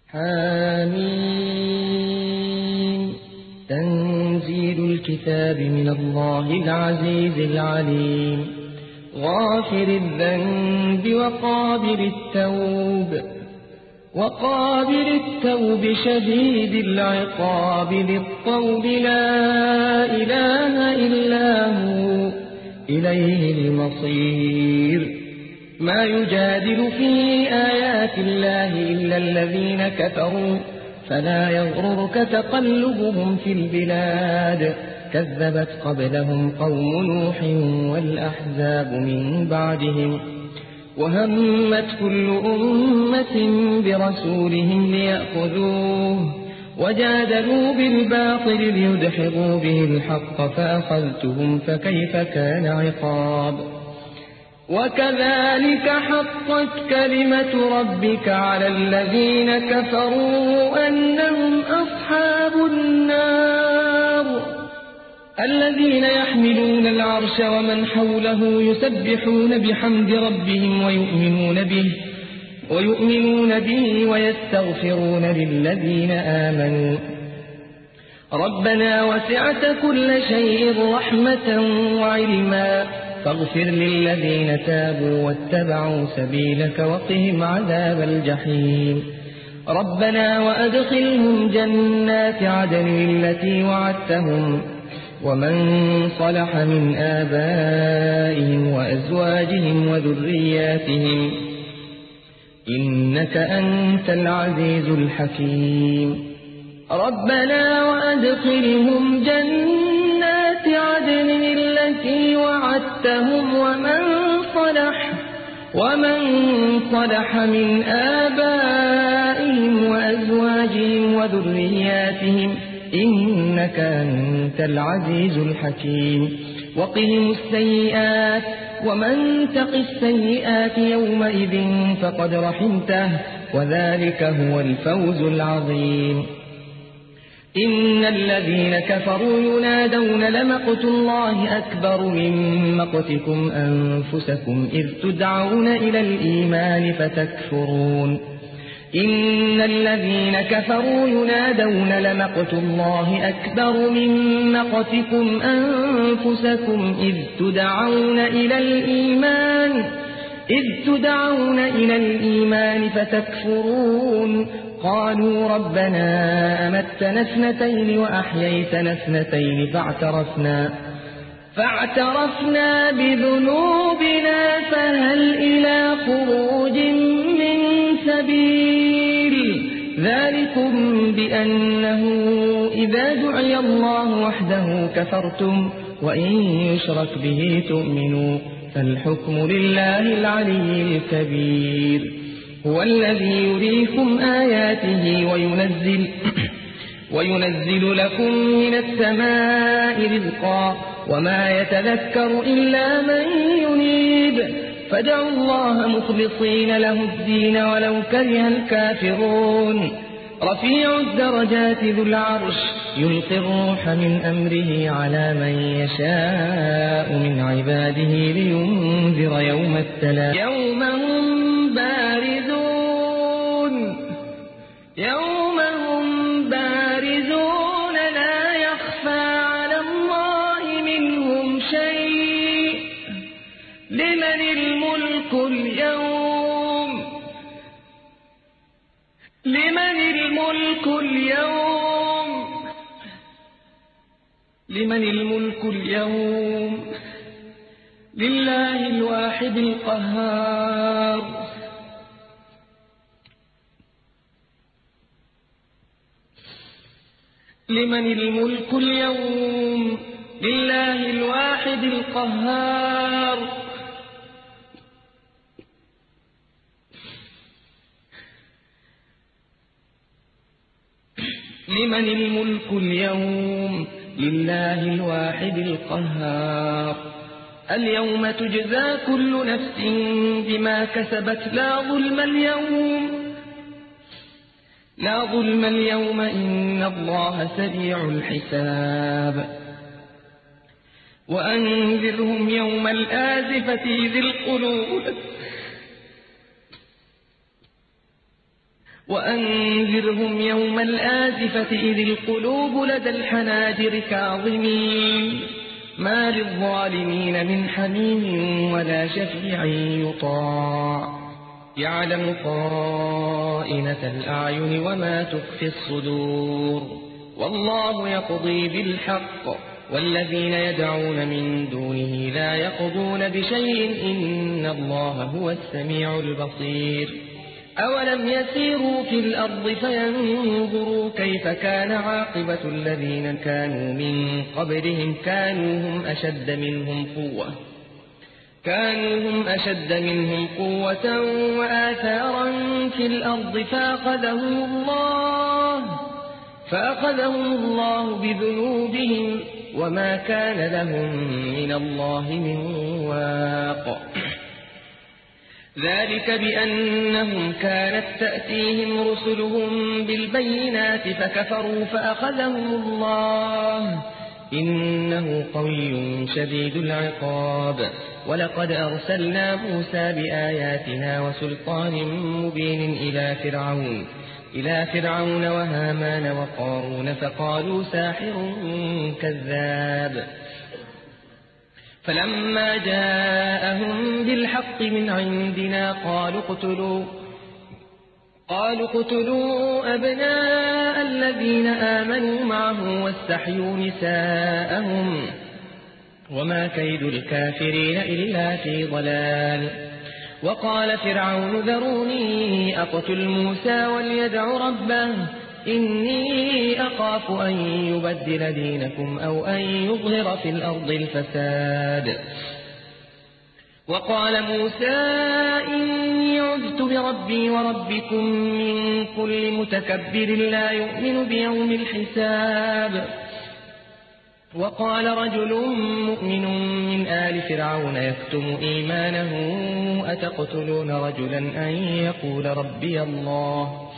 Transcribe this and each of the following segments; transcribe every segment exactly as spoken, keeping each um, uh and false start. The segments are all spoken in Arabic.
حميم تنزيل الكتاب من الله العزيز العليم غافر الذنب وقابل التوب وقابل التوب شديد العقاب ذي الطول لا إله إلا هو إليه المصير ما يجادل في آيات الله إلا الذين كفروا فلا يغررك تقلبهم في البلاد كذبت قبلهم قوم نوح والأحزاب من بعدهم وهمت كل أمة برسولهم ليأخذوه وجادلوا بالباطل ليدحضوا به الحق فأخذتهم فكيف كان عقاب وكذلك حقت كلمة ربك على الذين كفروا أنهم أصحاب النار الذين يحملون العرش ومن حوله يسبحون بحمد ربهم ويؤمنون به ويؤمنون به ويستغفرون للذين آمنوا ربنا وسعت كل شيء رحمة وعلما فاغفر للذين تابوا واتبعوا سبيلك وقهم عذاب الجحيم ربنا وأدخلهم جنات عدن التي وعدتهم ومن صلح من آبائهم وأزواجهم وذرياتهم إنك أنت العزيز الحكيم ربنا وأدخلهم جنات عدن التي وعدتهم ومن صلح ومن صلح من آبائهم وأزواجهم وذرياتهم إنك أنت العزيز الحكيم وقهم السيئات ومن تق السيئات يومئذ فقد رحمته وذلك هو الفوز العظيم إن الذين كفروا ينادون لمقت الله أكبر من مقتكم أنفسكم إذ تدعون إلى الإيمان فتكفرون إن الذين كفروا ينادون لمقت الله أكبر من مقتكم أنفسكم إذ تدعون إلى الإيمان إذ تدعون إلى الإيمان فتكفرون قالوا ربنا أمتنا اثنتين وأحييتنا اثنتين فاعترفنا فاعترفنا بذنوبنا فهل إلى خروج من سبيل ذلكم بأنه إذا دعي الله وحده كفرتم وإن يشرك به تؤمنوا فالحكم لله العلي الكبير هو الذي يريكم آياته وينزل وينزل لكم من السماء رزقا وما يتذكر إلا من ينيب فادعوا الله مخلصين له الدين ولو كره الكافرون رفيع الدرجات ذو العرش يلقي الروح من أمره على من يشاء من عباده لينذر يوم التلاق يوم هم بارزون يوم هم بارزون لا يخفى على الله منهم شيء لمن الملك اليوم لمن الملك اليوم لمن الملك اليوم لله الواحد القهار لمن الملك اليوم لله الواحد القهار لمن الملك اليوم لله الواحد القهار اليوم تجزى كل نفس بما كسبت لا ظلم اليوم لا ظلم اليوم إن الله سريع الحساب وأنذرهم يوم الآزفة ذي القلوب وأنذرهم يوم الآزفة إذ القلوب لدى الحناجر كاظمين ما للظالمين من حميم ولا شفيع يطاع يعلم خائنة الأعين وما تخفي الصدور والله يقضي بالحق والذين يدعون من دونه لا يقضون بشيء إن الله هو السميع البصير أولم يسيروا في الأرض فينظروا كيف كان عاقبة الذين كانوا من قبلهم كانوا هم أشد منهم قوة كانوا هم أشد منهم قوة وآثارا في الأرض فأخذهم الله فأخذهم الله بذنوبهم وما كان لهم من الله من واق ذلك بأنهم كانت تأتيهم رسلهم بالبينات فكفروا فأخذهم الله إنه قوي شديد العقاب ولقد أرسلنا موسى بآياتنا وسلطان مبين إلى فرعون إلى فرعون وهامان وقارون فقالوا ساحر كذاب فلما جاءهم بالحق من عندنا قالوا اقتلوا قالوا اقتلوا أبناء الذين آمنوا معه واستحيوا نساءهم وما كيد الكافرين إلا في ضلال وقال فرعون ذروني أقتل موسى وليدع ربه إني أخاف أن يبدل دينكم أو أن يظهر في الأرض الفساد وقال موسى إني عذت بربي وربكم من كل متكبر لا يؤمن بيوم الحساب وقال رجل مؤمن من آل فرعون يكتم إيمانه أتقتلون رجلا أن يقول ربي الله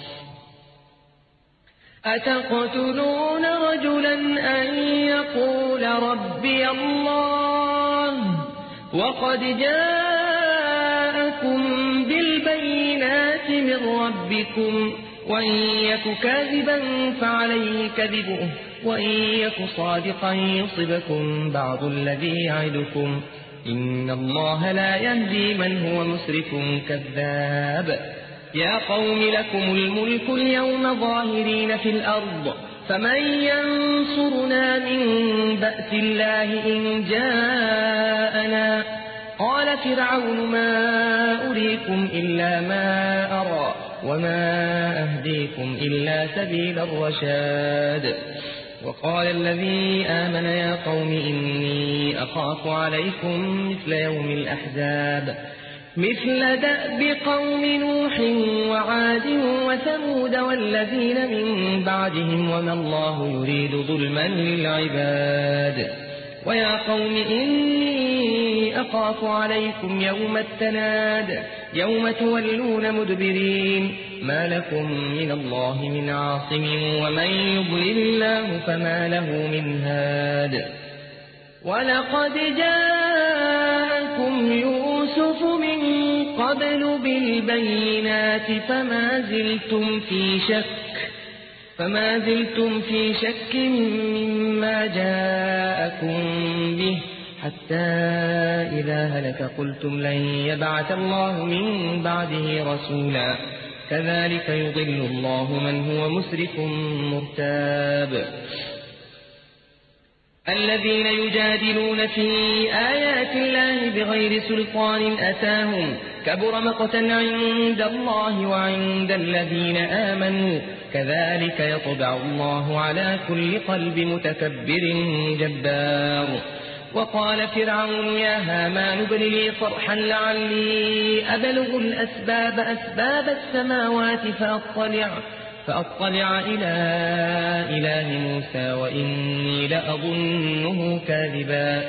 أتقتلون رجلا أن يقول ربي الله وقد جاءكم بالبينات من ربكم وإن يك كاذبا فعليه كذبه وإن يك صادقا يصبكم بعض الذي يعدكم إن الله لا يهدي من هو مسرف كذاب يا قوم لكم الملك اليوم ظاهرين في الأرض فمن ينصرنا من بأس الله إن جاءنا قال فرعون ما أريكم إلا ما أرى وما أهديكم إلا سبيل الرشاد وقال الذي آمن يا قوم إني أخاف عليكم مثل يوم الأحزاب مثل دأب قوم نوح وعاد وثمود والذين من بعدهم وما الله يريد ظلما للعباد ويا قوم إني أخاف عليكم يوم التناد يوم تولون مدبرين ما لكم من الله من عاصم ومن يضلل الله فما له من هاد ولقد جاءكم يوسف من قبل بالبينات فما زلتم في شك فما زلتم في شك مما جاءكم به حتى إذا هلك قلتم لن يبعث الله من بعده رسولا كذلك يضل الله من هو مسرف مرتاب الذين يجادلون في آيات الله بغير سلطان أتاهم كبر مقتا عند الله وعند الذين آمنوا كذلك يطبع الله على كل قلب متكبر جبار وقال فرعون يا هامان ابن لي صرحا لعلي أبلغ الأسباب أسباب السماوات فأطلع فأطلع إلى إله موسى وإني لأظنه كاذبا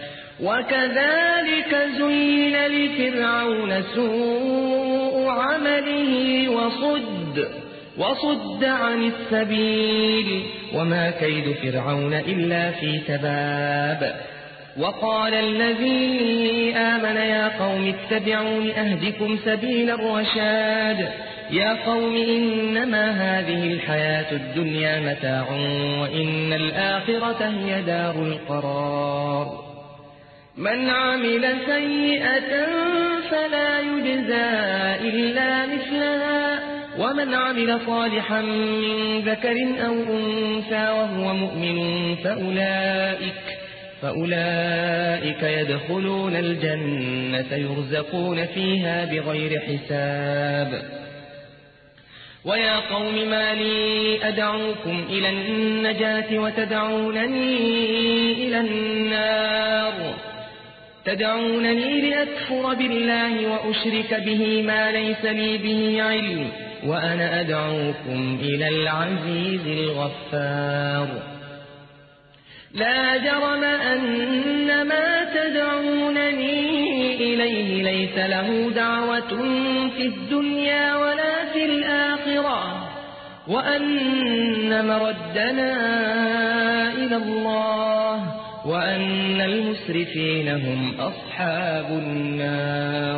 وكذلك زين لفرعون سوء عمله وصد وصد عن السبيل وما كيد فرعون إلا في تباب وقال الذي آمن يا قوم اتبعون أهدكم سبيل الرشاد يا قوم إنما هذه الحياة الدنيا متاع وإن الآخرة هي دار القرار من عمل سيئة فلا يجزى إلا مثلها ومن عمل صالحا من ذكر أو أنثى وهو مؤمن فأولئك, فأولئك يدخلون الجنة يرزقون فيها بغير حساب ويا قوم ما لي أدعوكم إلى النجاة وتدعونني إلى النار تدعونني لأكفر بالله وأشرك به ما ليس لي به علم وأنا أدعوكم إلى العزيز الغفار لا جرم أن ما تدعونني إليه ليس له دعوة في الدنيا ولا في الآخرة وأن مردنا إلى الله وأن المسرفين هم أصحاب النار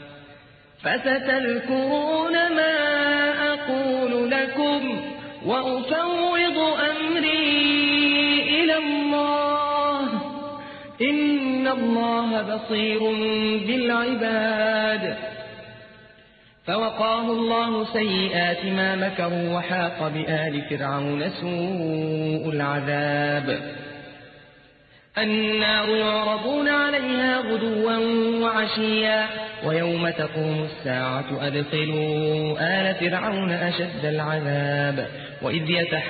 فستذكرون ما أقول لكم وأفوض أمري إلى الله إن الله بصير بالعباد فوقاه الله سيئات ما مكروا وحاق بآل فرعون سوء العذاب النار يعرضون عليها غدوا وعشيا ويوم تقوم الساعة أدخلوا آل فرعون أشد العذاب وإذ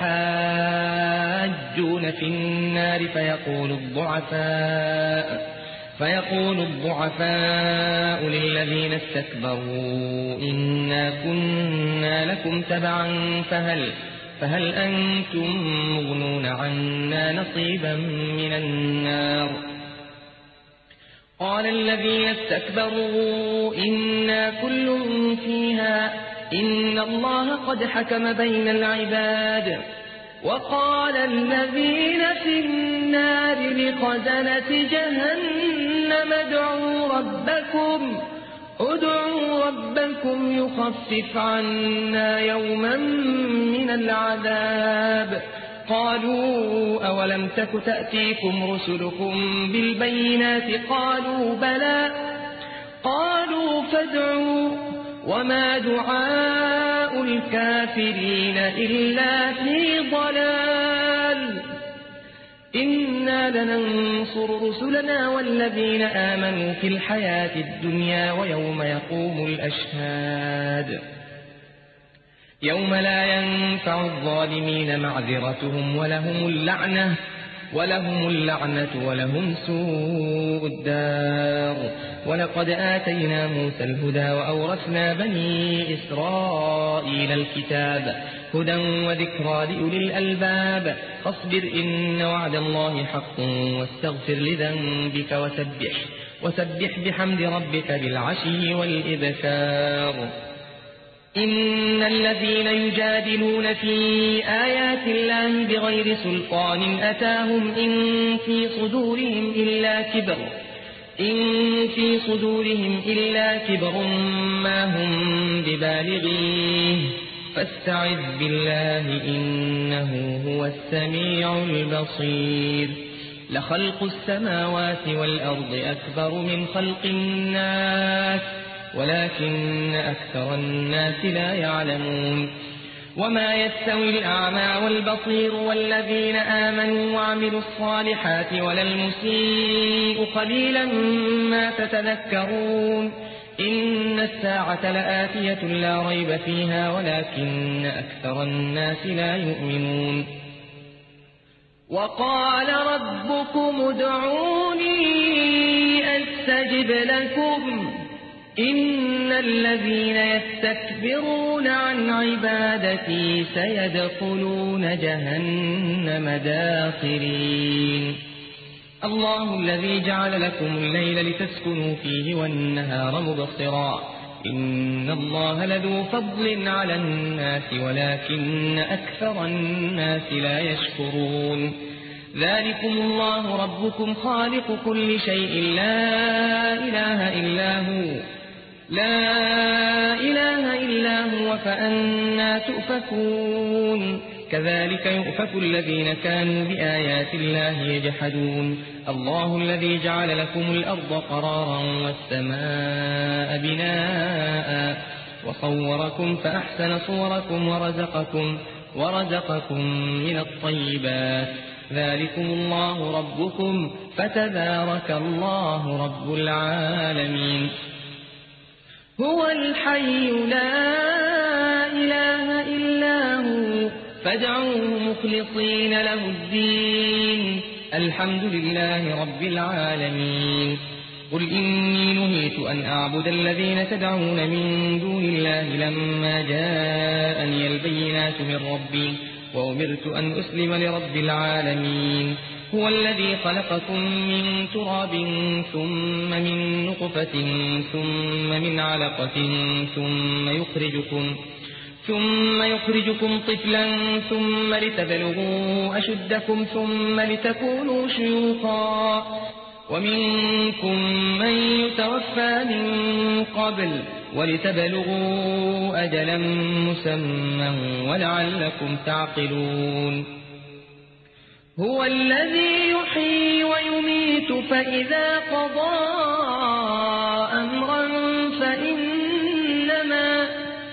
يتحاجون في النار فيقول الضعفاء فيقول الضعفاء للذين استكبروا إنا كنا لكم تبعا فهل فهل أنتم مغنون عنا نصيبا من النار قال الذين استكبروا إنا كل فيها إن الله قد حكم بين العباد وقال الذين في النار لخزنة جهنم ادعوا ربكم ادعوا ربكم يخفف عنا يوما من العذاب قالوا أولم تك تأتيكم رسلكم بالبينات قالوا بلى قالوا فادعوا وما دعاء الكافرين إلا في ضلال إنا لننصر رسلنا والذين آمنوا في الحياة الدنيا ويوم يقوم الأشهاد يوم لا ينفع الظالمين معذرتهم ولهم اللعنة ولهم اللعنة ولهم سوء الدار ولقد آتينا موسى الهدى وأورثنا بني إسرائيل الكتاب هدى وذكرى لأولي الألباب فاصبر إن وعد الله حق واستغفر لذنبك وسبح وسبح بحمد ربك بالعشي والإبكار إن الذين يجادلون في آيات الله بغير سلطان أتاهم إن في صدورهم إلا كبر إن في صدورهم إلا كبر ما هم ببالغيه فاستعذ بالله إنه هو السميع البصير لخلق السماوات والأرض أكبر من خلق الناس ولكن أكثر الناس لا يعلمون وما يستوي الأعمى والبصير والذين آمنوا وعملوا الصالحات ولا المسيء قليلا ما تتذكرون إن الساعة لآتية لا ريب فيها ولكن أكثر الناس لا يؤمنون وقال ربكم ادعوني أستجب لكم إن الذين يستكبرون عن عبادتي سيدخلون جهنم داخرين الله الذي جعل لكم الليل لتسكنوا فيه والنهار مبصرا إن الله لذو فضل على الناس ولكن أكثر الناس لا يشكرون ذلكم الله ربكم خالق كل شيء لا إله إلا هو لا إله إلا هو فأنى تؤفكون كذلك يؤفك الذين كانوا بآيات الله يجحدون الله الذي جعل لكم الأرض قرارا والسماء بناء وصوركم فأحسن صوركم ورزقكم, ورزقكم من الطيبات ذلكم الله ربكم فتبارك الله رب العالمين هو الحي لا إله إلا هو فادعوه مخلصين له الدين الحمد لله رب العالمين قل إني نهيت أن أعبد الذين تدعون من دون الله لما جاءني البينات من ربي وأمرت أن أسلم لرب العالمين هو الذي خلقكم من تراب ثم من نطفة ثم من علقة ثم يخرجكم ثم يخرجكم طفلا ثم لتبلغوا أشدكم ثم لتكونوا شيوخا ومنكم من يتوفى من قبل ولتبلغوا أجلا مسمى ولعلكم تعقلون هو الذي يحيي ويميت فإذا قضى أمرا فإنما,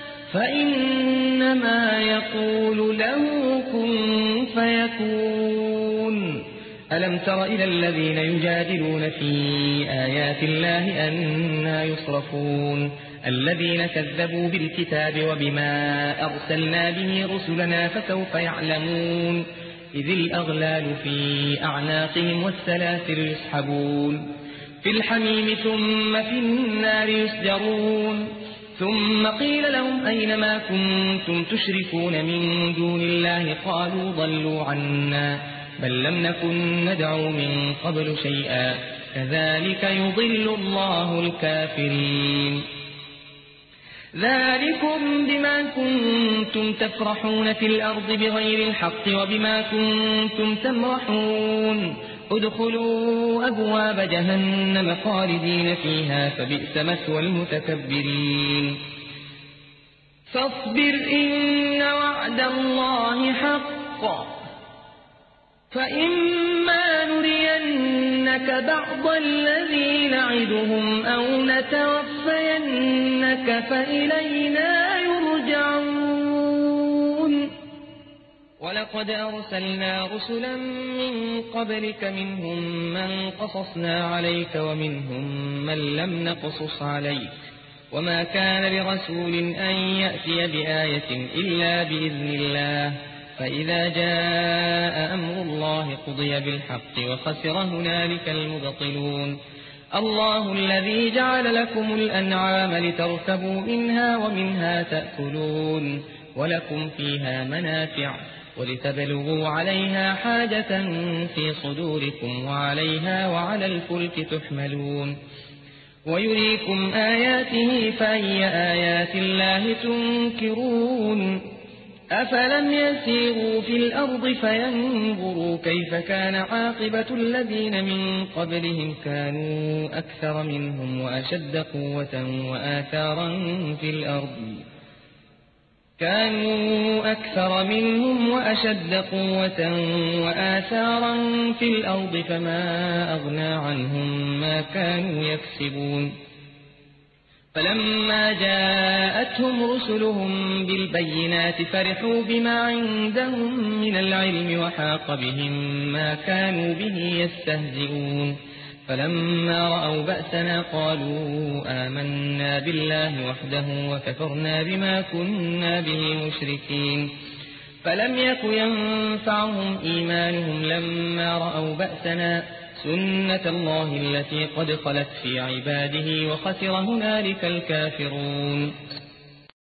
فإنما يقول له كن فيكون ألم تر إلى الذين يجادلون في آيات الله أنى يصرفون الذين كذبوا بالكتاب وبما أرسلنا به رسلنا فسوف يعلمون إذ الأغلال في أعناقهم والسلاسل يسحبون في الحميم ثم في النار يسجرون ثم قيل لهم أين ما كنتم تشركون من دون الله قالوا ضلوا عنا بل لم نكن ندعو من قبل شيئا كذلك يضل الله الكافرين ذلكم بما كنتم تفرحون في الأرض بغير الحق وبما كنتم تمرحون ادخلوا أبواب جهنم خالدين فيها فبئس مثوى المتكبرين فاصبر إن وعد الله حق فإما نرينك بعض الذي نعدهم أو نتوفينك فإلينا يرجعون ولقد أرسلنا رسلا من قبلك منهم من قصصنا عليك ومنهم من لم نقصص عليك وما كان لرسول أن يأتي بآية إلا بإذن الله فإذا جاء أمر الله قضي بالحق وخسر هنالك المبطلون الله الذي جعل لكم الأنعام لتركبوا منها ومنها تأكلون ولكم فيها منافع ولتبلغوا عليها حاجة في صدوركم وعليها وعلى الفلك تحملون ويريكم آياته فأي آيات الله تنكرون أفلم يسيروا في الأرض فينظروا كيف كان عاقبة الذين من قبلهم كانوا أكثر منهم وأشد قوة وآثارا في الأرض كانوا أكثر منهم وأشد قوة وآثارا في الأرض فما أغنى عنهم ما كانوا يكسبون فلما جاءتهم رسلهم بالبينات فرحوا بما عندهم من العلم وحاق بهم ما كانوا به يستهزئون فلما رأوا بأسنا قالوا آمنا بالله وحده وكفرنا بما كنا به مشركين فلم يك ينفعهم إيمانهم لما رأوا بأسنا سنة الله التي قد خلت في عباده وخسر هنالك الكافرون